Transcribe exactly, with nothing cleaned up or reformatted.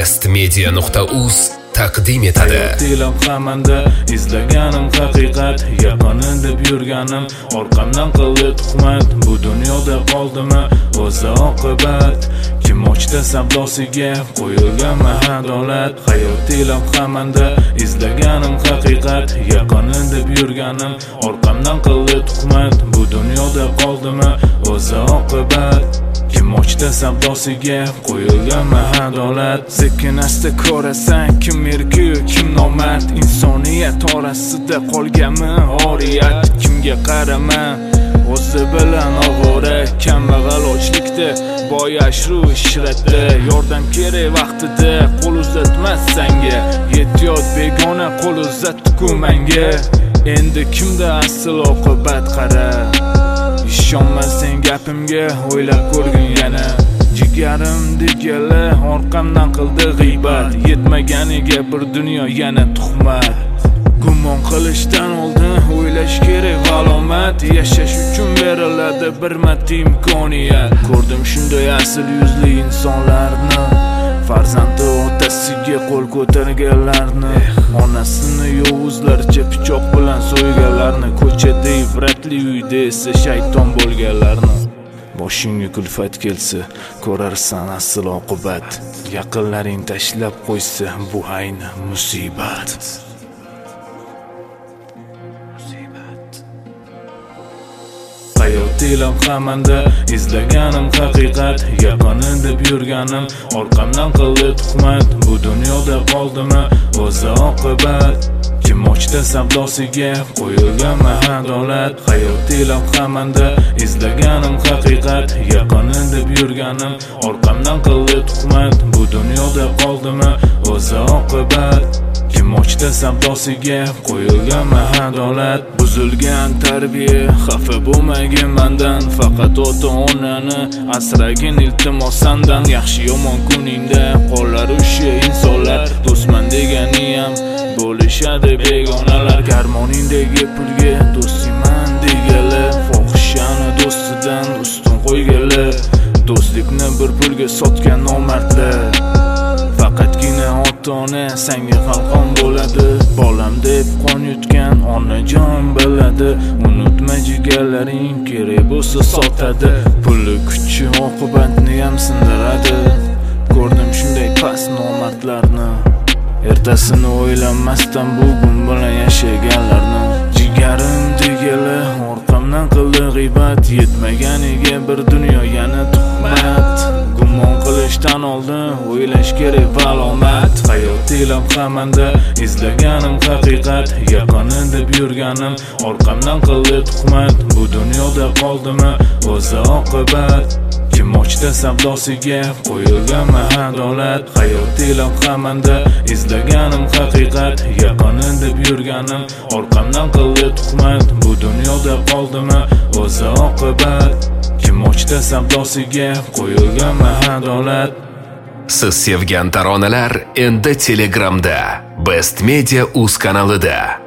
best media nuqta uz taqdim etadi. Dilim hamanda izlaganim haqiqat, yaqinin deb yurganim orqamdan qildi tuhmat. Bu dunyoda qoldimi o'zi oqibat? Kim ochdi savdosiga qo'yilgan adolat? Hayot dilim hamanda izlaganim haqiqat, yaqinin deb yurganim orqamdan qildi tuhmat. Bu dunyoda qoldimi o'zi oqibat? Kim ochdi savdosiga qo'yilgan adolat? Sekin asta ko'rasan kim erki kim nomard, insoniyat orasida qolganmi oriyat? Kimga qaraman o'zi bilan ovora, kambag'al ochlikda boy ashru ishratda, yordam kerak vaqtida qo'l uzatmas senga, yetyot begona qo'l uzatdi-ku menga. Endi kimda asl oqibat qara, ishonmasang gapimga o'ylab ko'rgin yana. Jigarim degala orqamdan qildi g'iybat, yetmaganiga bir dunyo yana tuhmat. Gumon qilishdan oldin o'ylash kerak alomat, yashash uchun beriladi bir marta imkoniyat. Ko'rdim shunday asl yuzli insonlarni, farzandi otasiga qo'l ko'targanlarni, onasini yovuzlarcha pichoq bilan so'yganlarni, ko'chada ibratli uyda esa shayton bo'lganlarni. Boshingga kulfat kelsa ko'rarsan asl oqibat, yaqinlaring tashlab qo'ysa bu ayni musibat. Hayot dilim hamanda izlaganim haqiqat, yaqinin deb yurganim orqamdan qildi tuhmat. Bu dunyoda qoldimi o'zi oqibat? Kim ochdi savdosiga qo'yilgan adolat? Hayot dilim hamanda izlaganim haqiqat, yaqinin deb yurganim orqamdan qildi tuhmat. Bu dunyoda qoldimi o'zi oqibat? Kim ochdi savdosiga qo'yilgan adolat? Buzilgan tarbiya xafa bo'lmagin mendan, faqat ota-onani asragin iltimos sendan. Yaxshi yomon kuningda qolar o'sha insonlar, do'stman degani ham bo'lishadi begonalar. Garmoningdagi pulga do'stman deganlar, fohishani do'stidan ustun qo'yganlar, do'stlikni bir pulga sotgan nomardlar. Faqatgina ota-ona senga qalqon bo'ladi, bolam deb qon yutgan onajon biladi. Unutma jigarlaring kerak bo'lsa sotadi, puli kuchi oqibatni ham sindiradi. Ko'rdim shunday past nomardlarni, ertasini o'ylamasdan bugun bilan yashaganlarni. Jigarim deganlar orqamdan qildi g'iybat, yetmaganiga bir dunyo yana tuhmat. Gumon qilishdan oldin o'ylash kerak alomat. Hayot dilim hamanda izlaganim haqiqat, yaqinin deb yurganim orqamdan qildi tuhmat. Bu dunyoda qoldimi o'zi oqibat? Kim ochdi savdosiga qo'yilgan adolat? Hayot dilim hamanda izlaganim haqiqat, yaqinin deb yurganim orqamdan qildi tuhmat. Bu dunyoda qoldimi o'zi oqibat? Kim ochdi savdosiga qo'yilgan adolat? Siz sevgan taronalar endi Telegramda Best Media uz kanalida.